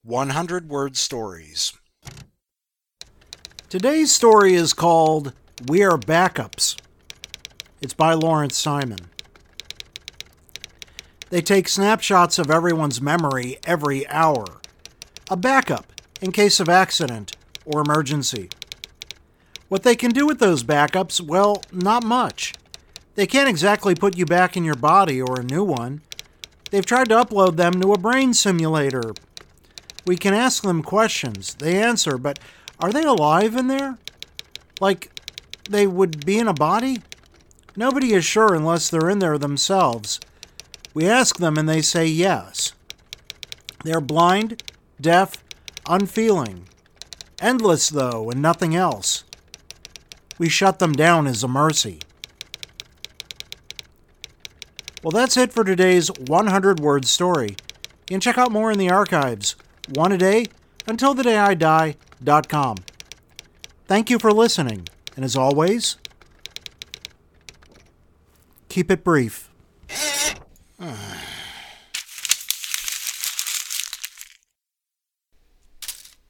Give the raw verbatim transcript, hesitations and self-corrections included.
one hundred word stories. Today's story is called We Are Backups. It's by Lawrence Simon. They take snapshots of everyone's memory every hour. A backup in case of accident or emergency. What they can do with those backups, well, not much. They can't exactly put you back in your body or a new one. They've tried to upload them to a brain simulator. We can ask them questions. They answer, but are they alive in there? Like they would be in a body? Nobody is sure unless they're in there themselves. We ask them and they say yes. They're blind, deaf, unfeeling. Endless, though, and nothing else. We shut them down as a mercy. Well, that's it for today's one hundred word story. You can check out more in the archives. One a day, until the day I die dot com. Thank you for listening, and as always, keep it brief.